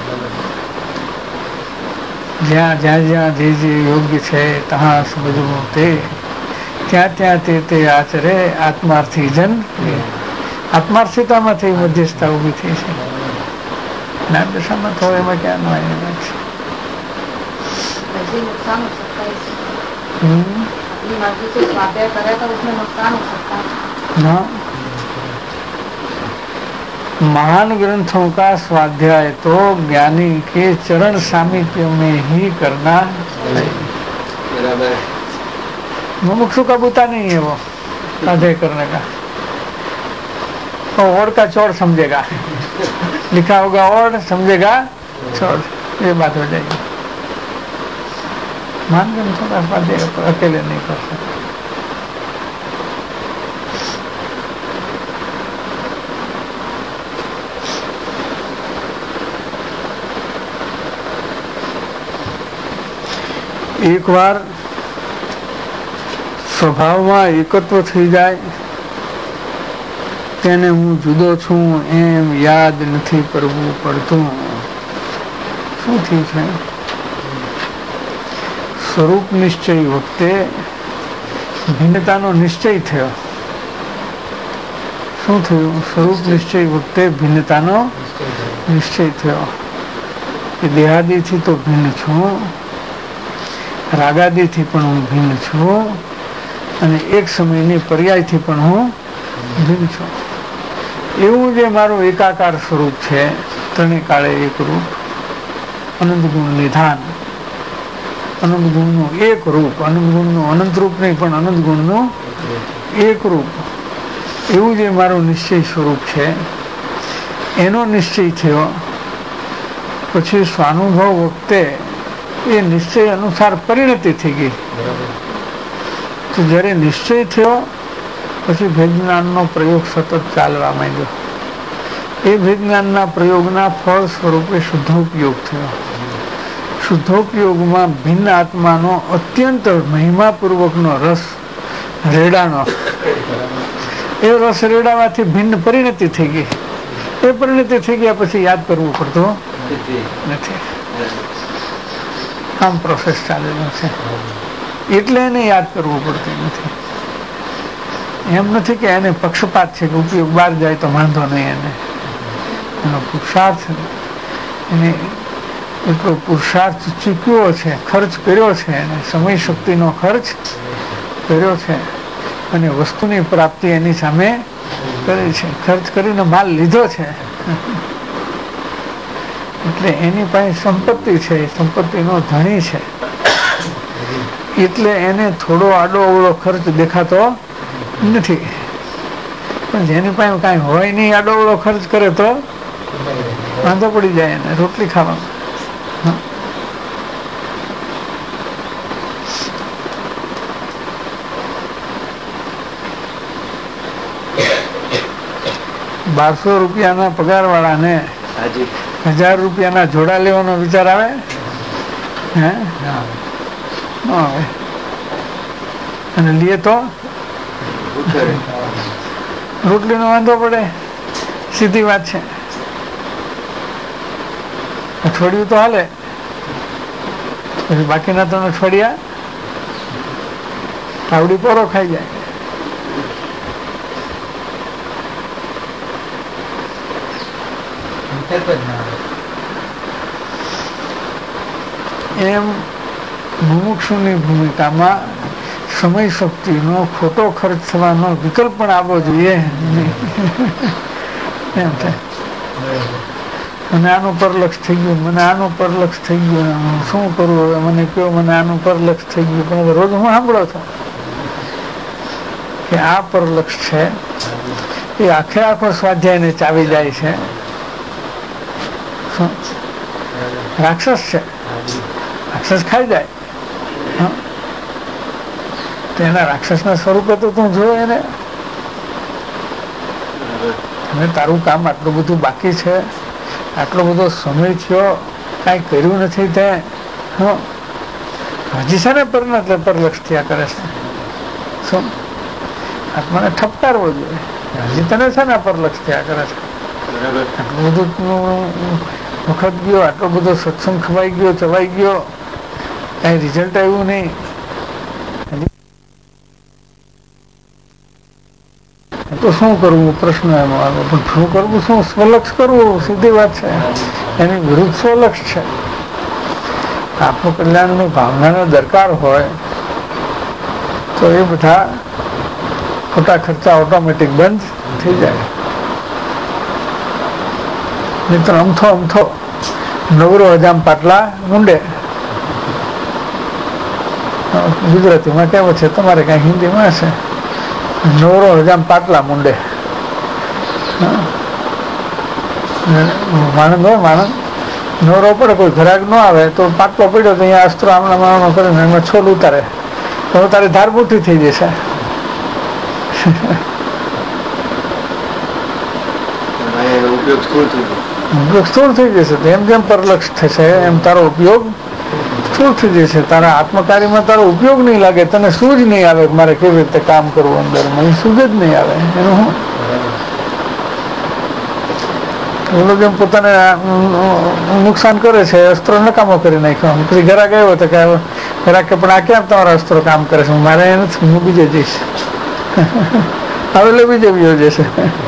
જ્યાં જ્યાં જ્યાં જે જે યોગ્ય છે ત્યાં સમજવું તે, ત્યાં ત્યાં તે આચરે આત્માર્થી જન. આત્માર્થિતામાંથી મધ્યસ્થતા ઉભી થઈ છે. જ્ઞાન દશામાં તો એમાં ક્યાં નો આવે છે. महान ग्रंथों का स्वाध्याय तो ज्ञानी के चरण सामीप्य में ही करना चाहिए. मुमुक्षु का बूता नहीं है वो स्वाध्याय करने का. ओढ़ का चोर समझेगा, लिखा होगा ओढ़, समझेगा चोर, ये बात हो जाएगी. महान ग्रंथों का स्वाध्याय अकेले नहीं कर सकते. एक વાર સ્વભાવમાં એકત્વ થઈ જાય તેને હું જુદો છું એમ યાદ નથી કરવું પડતું. શું થયું છે? સ્વરૂપ નિશ્ચય વખતે ભિન્નતાનો નિશ્ચય થયો. શું થયું? સ્વરૂપ નિશ્ચય વખતે ભિન્નતાનો નિશ્ચય થયો કે દેહાદિથી તો ભિન્ન છું, રાગાદિથી પણ હું ભિન્ન છું, અને એક સમયની પર્યાયથી પણ હું ભિન્ન છું. એવું જે મારું એકાકાર સ્વરૂપ છે, ત્રણે કાળે એક રૂપ, અનંત ગુણ નિધાન, અનંત ગુણનું એક રૂપ, અનંત ગુણનું અનંત રૂપ નહીં પણ અનંત ગુણનું એક રૂપ, એવું જે મારું નિશ્ચય સ્વરૂપ છે એનો નિશ્ચય થયો. પછી સ્વાનુભવ વખતે એ નિશ્ચય અનુસાર પરિણતિ થઈ ગઈ. તો જ્યારે નિશ્ચય થયો પછી ભેદજ્ઞાનનો પ્રયોગ સતત ચાલવા માંડ્યો. એ ભેદજ્ઞાનના પ્રયોગના ફળ સ્વરૂપે શુદ્ધોપયોગ થયો. શુદ્ધોપયોગમાં ભિન્ન આત્માનો અત્યંત મહિમાપૂર્વકનો રસ રેડાનો, એ રસ રેડાવાથી ભિન્ન પરિણતિ થઈ ગઈ. એ પરિણતિ થઈ ગયા પછી યાદ કરવું પડતું નથી. આમ પ્રોસેસ ચાલેલો છે એટલે એને યાદ કરવું પડતું નથી. એમ નથી કે એને પક્ષપાત છે કે ઉપયોગ બહાર જાય તો વાંધો નહીં. એનો પુરુષાર્થ, એને એટલો પુરુષાર્થ ચૂક્યો છે, ખર્ચ કર્યો છે, એને સમય શક્તિનો ખર્ચ કર્યો છે, અને વસ્તુની પ્રાપ્તિ એની સામે કરી છે. ખર્ચ કરીને માલ લીધો છે એટલે એની પાસે સંપત્તિ છે, સંપત્તિનો ધણી છે. એટલે એને થોડો આડો અવળો ખર્ચ દેખાતો નથી. પણ જેની પાસે કાંઈ હોય નહીં, આડો અવળો ખર્ચ કરે તો વાંધો પડી જાય એને રોટલી ખાવામાં. ₹1200 પગાર વાળાને 1000 રૂપિયાના જોડા લેવાનો વિચાર આવે? હે, આવે. અને લે તો રોટલીનો વાંધો પડે. સીધી વાત છે. અઠવાડિયું તો હાલે, પછી બાકીના 3 અઠવાડિયા તાવડી પોરો ખાઈ જાય.
ફેરફ જ ના આવે.
એમ મુમુક્ષુની ભૂમિકામાં સમય શક્તિનો ખોટો ખર્ચ થવાનો વિકલ્પ પણ આવવો જોઈએ એમ થાય. મને આનું પરલક્ષ થઈ ગયું, મને આનું પરલક્ષ થઈ ગયું, શું કરવું હવે, મને કયો મને આનું પરલક્ષ થઈ ગયું. પણ રોજ હું સાંભળો છું કે આ પરલક્ષ છે એ આખે આખો સ્વાધ્યાયને ચાવી જાય છે. રાક્ષસ છે, રાક્ષસ ખાઈ જાય. એના રાક્ષસના સ્વરૂપે તો તું જો એને, અને તારું કામ આટલું બધું બાકી છે, આટલો બધો સમય થયો, કાંઈ કર્યું નથી તે હજી છે ને પરલક્ષ થયા કરે છે. શું આત્માને ઠપકારવો જોઈએ, હજી તને છે ને પરલક્ષ થયા કરે છે. આટલું બધું વખત ગયો, આટલો બધો સત્સંગ ખવાઈ ગયો, ચવાઈ ગયો, કાંઈ રિઝલ્ટ આવ્યું નહીં. તો શું કરવું પ્રશ્ન એમ આવે. પણ શું કરવું, શું સ્વલક્ષ કરવું, સીધી વાત છે. એની વિરુદ્ધ સ્વલક્ષ છે. આત્મકલ્યાણની ભાવનાનો દરકાર હોય તો એ બધા ખોટા ખર્ચા ઓટોમેટિક બંધ થઈ જાય. મિત્ર અમથો નવરો હજામ પાટલા મુંડે, ગુજરાતીમાં કેવો છે, તમારે કઈ હિન્દીમાં હશે, નવરો હજામ પાટલા મુંડે. માણસ હોય, માણસ નવરો પડે, કોઈ ઘરાક ન આવે તો પાટલો પડ્યો તો અહીંયા અસ્ત્રો આમણામાં કરીને એમાં છોલ ઉતારે તો તારી ધાર મોટી થઈ જશે. ઉપયોગ સ્થૂળ થઈ જશે. એમ જેમ પરલક્ષ થશે એમ તારો ઉપયોગ સ્થૂળ થઈ જશે. તારા આત્મકાર્યમાં તારો ઉપયોગ નહીં લાગે, તને સૂઝ નહીં આવે મારે કેવી રીતે કામ કરવું, અંદર મને સૂઝ જ નહીં આવે. એનું હું એ લોકો એમ પોતાને નુકસાન કરે છે, અસ્ત્રો નકામો કરી નાખ્યો. પછી ઘરાક આવ્યો તો કે ઘરાક પણ આ કેમ તમારા અસ્ત્રો કામ કરે છે, મારે એ નથી, હું બીજે જઈશ. હવે એટલે બીજે બીજો જશે.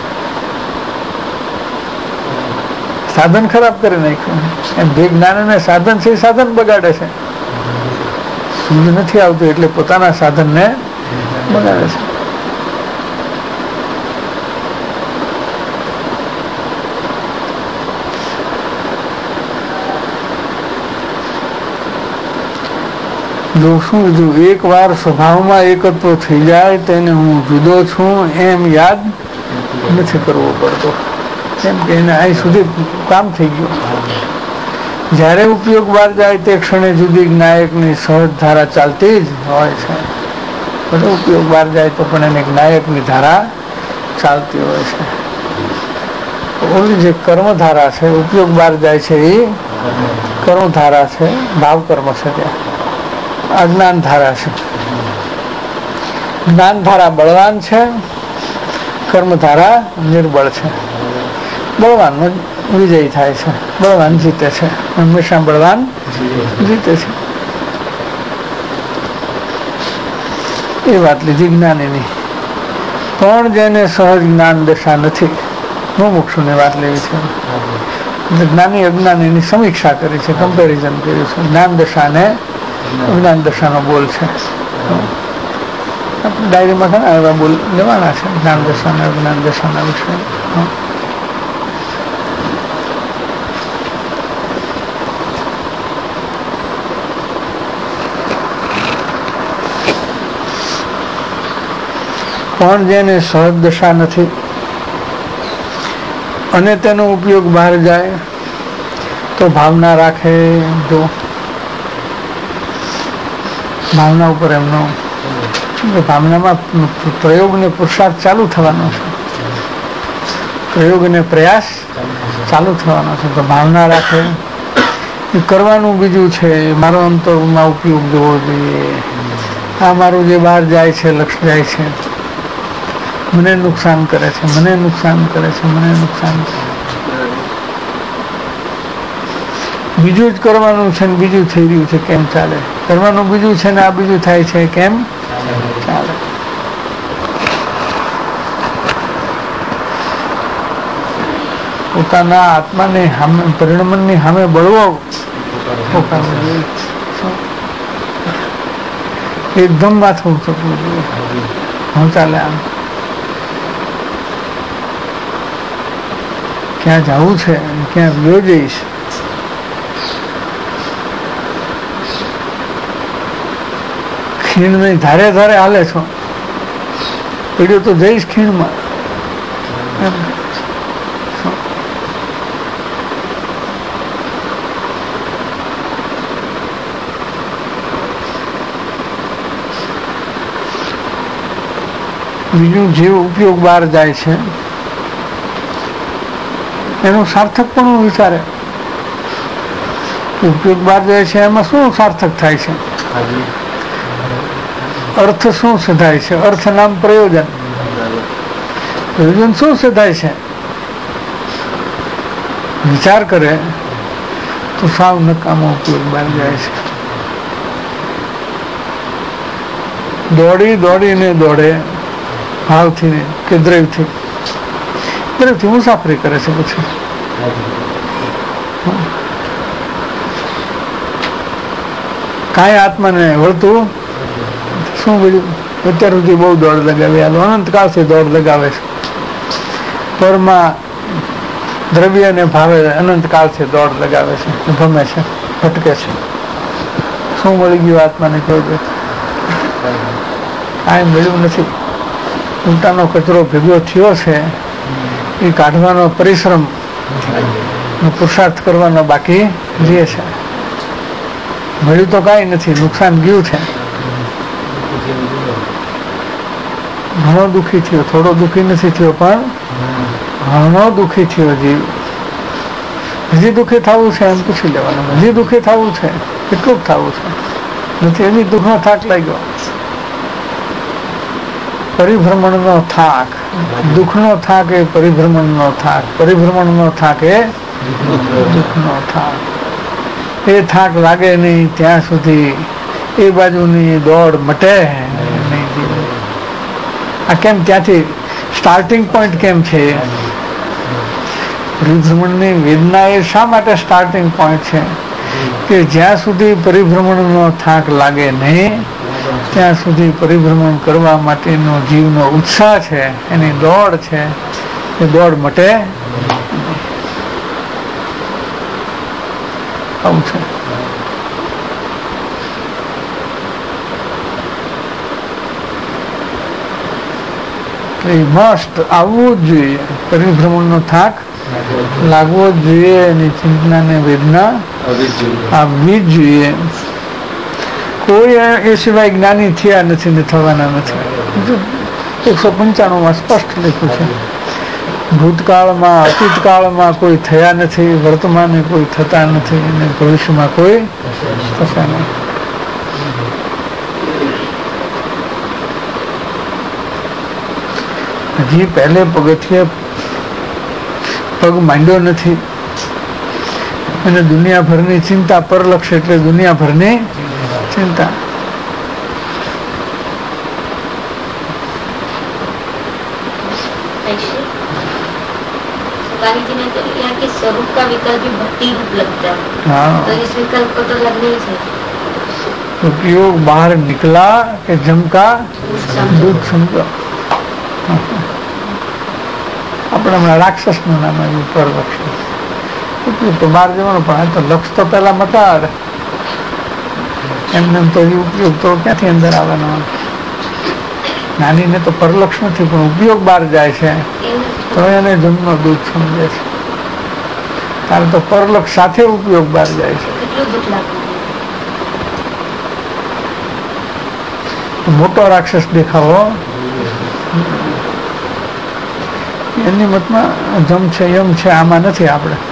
સાધન ખરાબ કરી નાખ્યું. એમ બે જ્ઞાન અને સાધન છે, સાધન બગાડે છે. સૂઝ નથી આવતું એટલે પોતાના સાધનને બગાડે છે. શું કીધું, એક વાર સ્વભાવમાં એકત્વ થઈ જાય તેને હું જુદો છું એમ યાદ નથી કરવો પડતો. કેમ કે એને અહીં સુધી કામ થઈ ગયું. જ્યારે ઉપયોગ બહાર જાય તે ક્ષણે જુદી નાયકની સહજ ધારા ચાલતી જ હોય છે. બધો ઉપયોગ બહાર જાય તો પણ એને નાયકની ધારા ચાલતી હોય છે. ઓલી જે કર્મધારા છે, ઉપયોગ બહાર જાય છે એ કર્મધારા છે, ભાવ કર્મ છે. ત્યાં અજ્ઞાન ધારા છે. જ્ઞાન ધારા બળવાન છે, કર્મધારા નિર્બળ છે. બળવાન વિજય થાય છે, બળવાન જીતે છે. હંમેશા બળવાન જીતે છે. એ વાત લીધી જ્ઞાનીની. પણ જેને સહજ જ્ઞાન દશા નથી, મુમુક્ષુની વાત લેવી છે. જ્ઞાની અજ્ઞાનીની સમીક્ષા કરી છે, કમ્પેરિઝન કર્યું છે. જ્ઞાન દશાને અજ્ઞાન દશાનો બોલ છે. આપણે ડાયરીમાં ઘણા એવા બોલ લેવાના છે જ્ઞાન દશાના અજ્ઞાન દશાના વિશે. પણ જેને સહજ દશા નથી અને તેનો ઉપયોગ બહાર જાય તો ભાવના રાખે. જો ભાવના ઉપર એમનો ભાવનામાં પ્રયોગ ને પુરુષાર્થ ચાલુ થવાનો છે, પ્રયોગ અને પ્રયાસ ચાલુ થવાનો છે. તો ભાવના રાખે. એ કરવાનું બીજું છે, મારો અંતરમાં ઉપયોગ જોવો જોઈએ. આ મારું જે બહાર જાય છે, લક્ષ જાય છે, મને નુકસાન કરે છે, મને નુકસાન કરે છે, મને નુકસાન કરે. બીજું જ કરવાનું છે ને બીજું થઈ રહ્યું છે, કેમ ચાલે? કરવાનું બીજું છે ને આ બીજું થાય છે, કેમ ચાલે? પોતાના આત્માને સામે પરિણમનની સામે બળવો એકદમ માથું થતું જોઈએ. હું ચાલે આમ ક્યાં જવું છે, ક્યાં ગયો જઈશ, ખીણ નહીં ધારે ધારે હાલે છો, પીડ્યો તો જઈશ ખીણમાં. બીજું જે ઉપયોગ બહાર જાય છે એનું સાર્થક પણ વિચારે. ઉપયોગ બહાર જાય છે એમાં શું સાર્થક થાય છે, અર્થ શું સિદ્ધાય છે, અર્થ નામ પ્રયોજન. પ્રયોજન શું સિદ્ધાય છે વિચાર કરે તો સાવ નકામો ઉપયોગ બહાર જાય છે. દોડીને દોડે ભાવથી કે દ્રવ્યથી મુસાફરી કરે છે. પછી કાંઈ આત્માને વળતું શું બધું અત્યાર સુધી બહુ દોડ લગાવી, અનંતકાળથી દોડ લગાવે છે. પરમાં દ્રવ્યને ભાવે અનંતકાળથી દોડ લગાવે છે, ગમે છે, ભટકે છે. શું મળી ગયું આત્માને કોઈ દે? કાંઈ મળ્યું નથી. ઉલટાનો કચરો ભેગો થયો છે એ કાઢવાનો પરિશ્રમ પુરુષાર્થ કરવાનો બાકી રહે છે. મળ્યું તો કાંઈ નથી, નુકસાન ગયું છે. ઘણો દુઃખી થયો, થોડો દુઃખી નથી થયો પણ ઘણો દુઃખી થયો જીવ. હજી દુઃખી થવું છે એમ પૂછી લેવાનું, હજી દુઃખી થવું છે, કેટલું થવું છે? નથી હજી દુઃખનો થાક લાગ્યો. પરિભ્રમણનો થાક, દુઃખનો થાક એ પરિભ્રમણનો થાક, પરિભ્રમણનો થાક એ દુઃખનો થાક. એ થાક લાગે નહીં ત્યાં સુધી એ બાજુની દોડ મટે નહીં. આ કેમ, ત્યાંથી સ્ટાર્ટિંગ પોઈન્ટ કેમ છે? પરિભ્રમણની વેદના એ શા માટે સ્ટાર્ટિંગ પોઈન્ટ છે કે જ્યાં સુધી પરિભ્રમણનો થાક લાગે નહીં ત્યાં સુધી પરિભ્રમણ કરવા માટેનો જીવનો ઉત્સાહ છે, એની દોડ છે, એ દોડ મટે. આવું છે. મસ્ત આવવું જ જોઈએ, પરિભ્રમણનો થાક લાગવો જ જોઈએ, એની ચિંતના ને વેદના આવવી જ જોઈએ. કોઈ એ સિવાય જ્ઞાની થયા નથી ને થવાના નથી. 195 સ્પષ્ટ લખ્યું છે. ભૂતકાળમાં અતીતકાળમાં કોઈ થયા નથી, વર્તમાને કોઈ થતા નથી અને ભવિષ્યમાં કોઈ થતા નથી. હજી પહેલે પગથિયે પગ માંડ્યો નથી અને દુનિયાભરની ચિંતા, પરલક્ષ એટલે દુનિયાભરની ચિંતા.
स्वरूप का विकल्प भी भक्ति रूप लगता है. हाँ. तो इस विकल्प को तो लगने ही चाहिए.
उपयोग बाहर निकला कि जमका दूध समझो. આપણે હમણાં રાક્ષસનું નામ આવ્યું પરલક્ષ. ઉપયોગ તો બહાર જવાનું પણ તો લક્ષ તો પેલા મટાડ. એમને તો ઉપયોગ તો ક્યાંથી અંદર આવવાનો? નાનીને તો પરલક્ષ નથી પણ ઉપયોગ બહાર જાય છે તો એને જમનો દૂધ સમજે છે. તારે તો પરલક્ષ સાથે ઉપયોગ બહાર જાય છે. મોટો રાક્ષસ દેખાવો એની મતમાં જમ છે યમ છે આમાં નથી.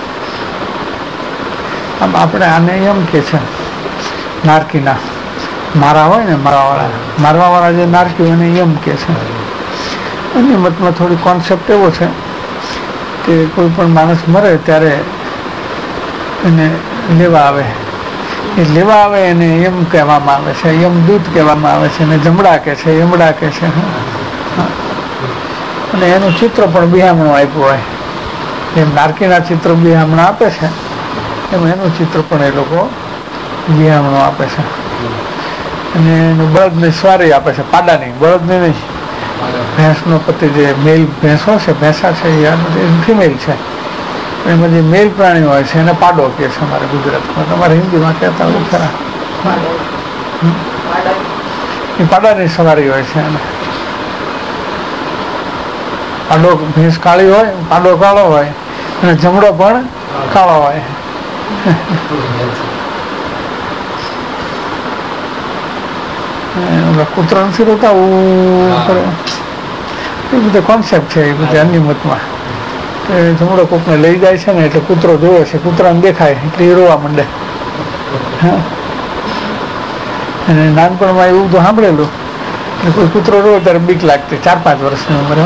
આપણે આને એમ કે છે નારકીના મારા હોય ને મારવા વાળા જે નારકી એને એમ કે છે. એની મતમાં થોડી કોન્સેપ્ટ એવો છે કે કોઈ પણ માણસ મરે ત્યારે એને લેવા આવે, એ લેવા આવે એને એમ કહેવામાં આવે છે, યમદૂત કહેવામાં આવે છે, અને જમડા કે છે, યમડા કે છે. અને એનું ચિત્ર પણ બિહામણું આપ્યું હોય એમ નારકીના ચિત્ર બિહામણા આપે છે એમ એનું ચિત્ર પણ એ લોકો બિહામણું આપે છે. અને એનું બળદની સ્વારી આપે છે, પાડાની, બળદની નહીં. ભેંસનો પતિ જે મેલ ભેંસો છે, ભેંસા છે એ ફિમેલ છે, એમાં જે મેલ પ્રાણી હોય છે એને પાડો કહે છે અમારે ગુજરાતમાં. તમારે હિન્દીમાં કહેતા હોય ખરા. એ પાડાની સવારી હોય છે એને. પાડો ભેંસ કાળી હોય, પાડો કાળો હોય અને જમડો પણ કાળો હોય. કૂતરો નથી રોતા એ બધો કોન્સેપ્ટ છે, એ બધા અન્ય મતમાં. જમડો કોકને લઈ જાય છે ને એટલે કૂતરો જોવે છે, કૂતરાને દેખાય એટલે એ રોવા માંડે. અને નાનપણમાં એવું તો સાંભળેલું, કોઈ કૂતરો રોવે ત્યારે બીક લાગતી 4-5 વર્ષની ઉંમરે.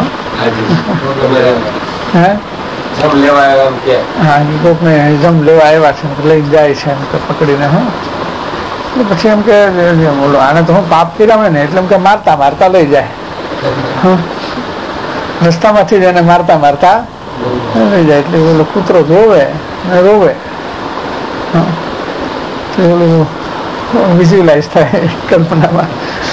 કોકને જમ લેવા આવ્યા છે લઈ જાય છે પકડીને. પછી એમ કે બોલો આને તો હું પાપ કર્યા હોય ને એટલે એમ કે મારતા મારતા લઈ જાય. રસ્તામાંથી જ એને મારતા મારતા લઈ જાય. એટલે બોલો કૂતરો જોવે ને રોવે તો ઓલું વિઝ્યુલાઇઝ થાય કલ્પનામાં.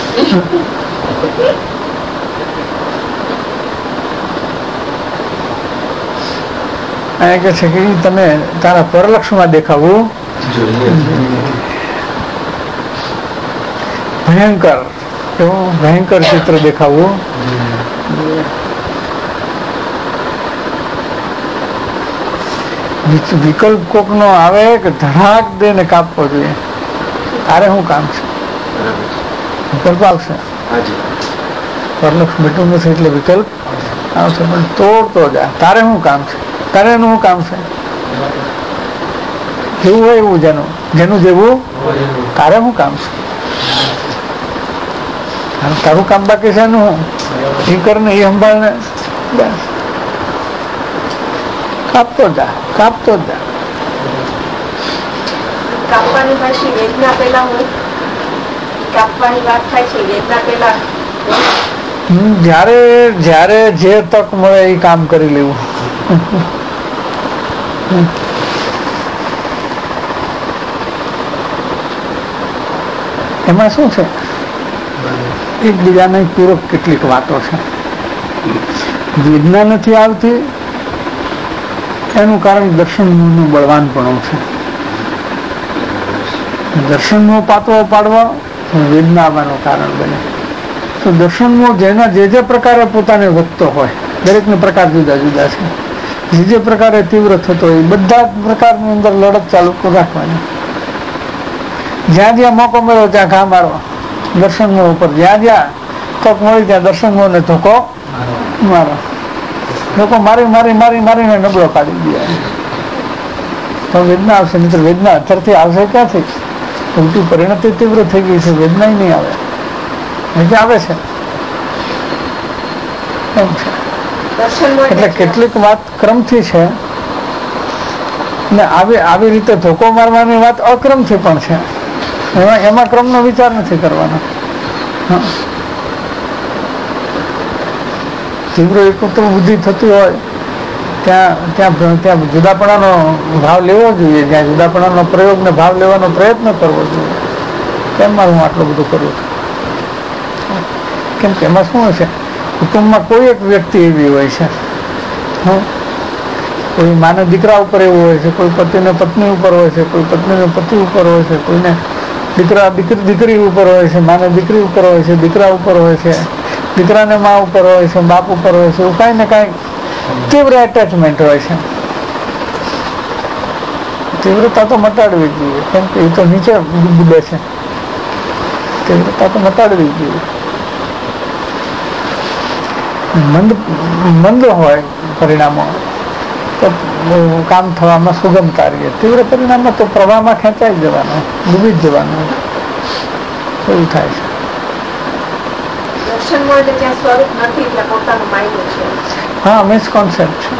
અહીંયા કે છે કે તને તારા પરલક્ષમાં દેખાવું ભયંકર, એવું ભયંકર ચિત્ર દેખાવું. વિકલ્પ કોક નો આવે કે ધડાક દે ને કાપવો જોઈએ. તારે શું કામ છે? વિકલ્પ આવશે, પરલક્ષ બેઠું નથી એટલે વિકલ્પ આવશે, પણ તોડતો જા. તારે શું કામ છે? તારે એનું શું કામ છે? જેવું હોય એવું જેનું જેવું તારે શું કામ છે? તારું કામ બાકી છે એનું એ કર ને, એ સંભાળ ને, બસ કાપતો જા, કાપતો જા.
કાપવાની પાછી વેદના પેલા હોય, કાપવાની વાત થાય છે વેદના પેલા.
જયારે જે તક મળે એ કામ કરી લેવું. એમાં શું છે, એકબીજાને પૂરક કેટલીક વાતો છે. વેદના નથી આવતી એનું કારણ દર્શનનું બળવાનપણું છે. દર્શનનો પાતળો પાડવો વેદના આવવાનું કારણ બને. તો દર્શનનો જેના જે પ્રકારે પોતાને વધતો હોય, દરેકનો પ્રકાર જુદા જુદા છે, જે પ્રકારે તીવ્ર થતો હોય બધા પ્રકારની અંદર લડત ચાલુ રાખવાની. જ્યાં જ્યાં મોકો મળ્યો ત્યાં ઘા મારવા દર્શનનો ઉપર, જ્યાં જ્યાં તક મળી ત્યાં દર્શનનો ને ધોકો મારો. લોકો મારીને નબળો કાઢી દે તો વેદના આવશે, નહીં તો વેદના અત્યારથી આવશે ક્યાંથી? ઉલટી પરિણતિ તીવ્ર થઈ ગઈ છે, વેદના નહીં આવે. આવે છે એમ છે. એટલે કેટલીક વાત ક્રમથી છે ને આવી રીતે ધોકો મારવાની વાત અક્રમથી પણ છે. એમાં ક્રમનો વિચાર નથી કરવાનો. તીવ્ર એકત્ર બુદ્ધિ થતી હોય ત્યાં જુદાપણાનો ભાવ લેવો જોઈએ, જ્યાં જુદાપણાનો પ્રયોગ ને ભાવ લેવાનો પ્રયત્ન કરવો જોઈએ. કેમ મારે હું આટલું બધું કરું છું? કેમ કે એમાં શું છે, કુટુંબમાં કોઈ એક વ્યક્તિ એવી હોય છે, કોઈ માને દીકરા ઉપર એવું હોય છે, કોઈ પતિને પત્ની ઉપર હોય છે, કોઈ પત્નીને પતિ ઉપર હોય છે, કોઈને દીકરી ઉપર હોય છે, માને દીકરી ઉપર હોય છે, દીકરા ઉપર હોય છે, દીકરાને મા ઉપર હોય છે, બાપ ઉપર હોય છે. એવું કાંઈ ને કાંઈ તીવ્ર એટેચમેન્ટ હોય છે. તીવ્રતા તો મટાડવી જોઈએ, કેમ કે એ તો નીચે ડૂબે છે. તીવ્રતા તો મટાડવી જોઈએ. મંદ હોય પરિણામો તો કામ થવામાં સુગમતા રહે. તીવ્ર પરિણામમાં તો પ્રવાહમાં ખેંચાઈ જવાનું, ડૂબી જ જવાનું, એવું થાય છે. હા, મિસકોન્સેપ્ટ છે.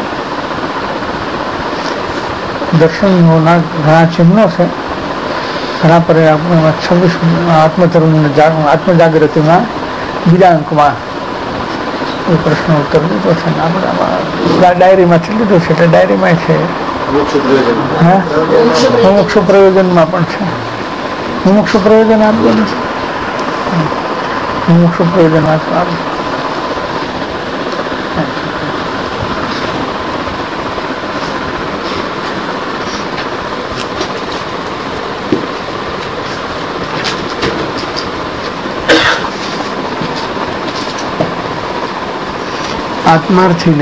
દર્શનના ઘણા ચિહ્નો છે, ઘણા પરિણામોમાં 26 આત્મધર્મ આત્મજાગૃતિમાં બીજા અંકમાં એ પ્રશ્ન ઉત્તર દીધો છે ને આપણે ડાયરીમાંથી લીધો છે એટલે ડાયરીમાં છે. હા, મુમુક્ષુ પ્રયોજનમાં પણ છે. મુમુક્ષુ પ્રયોજન આપેલું છે. મુમુક્ષુ પ્રયોજન વાંચવાનું. આત્માર્થીને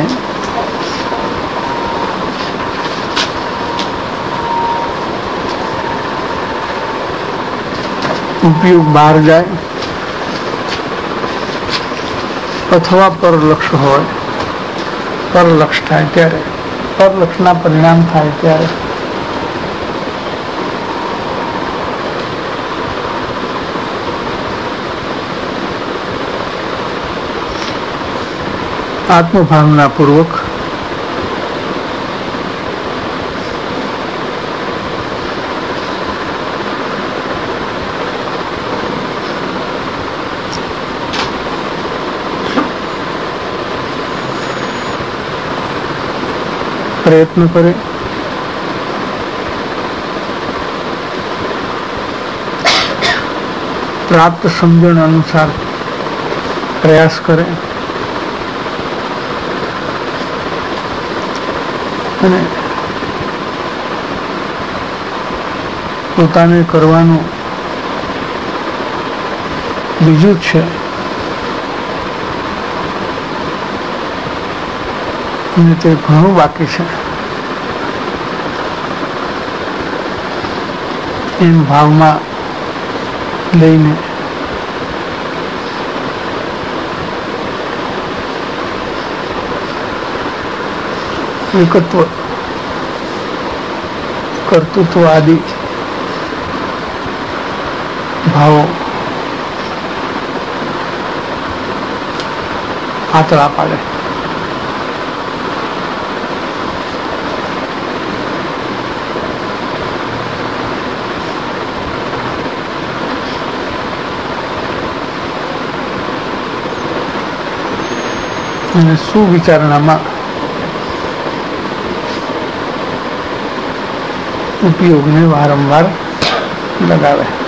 ઉપયોગ બહાર જાય અથવા પરલક્ષ હોય, પરલક્ષ થાય ત્યારે, પરલક્ષના પરિણામ થાય ત્યારે આત્મભાવના પૂર્વક પ્રયત્ન કરે, પ્રાપ્ત સમજણ અનુસાર પ્રયાસ કરે અને પોતાને કરવાનું બીજું જ છે અને તે ઘણું બાકી છે એમ ભાવમાં લઈને એકત્વ કર્તૃત્વ આદિ ભાવો આતળા પાડે. અને સુવિચારણામાં ઉપયોગને વારંવાર લગાવે.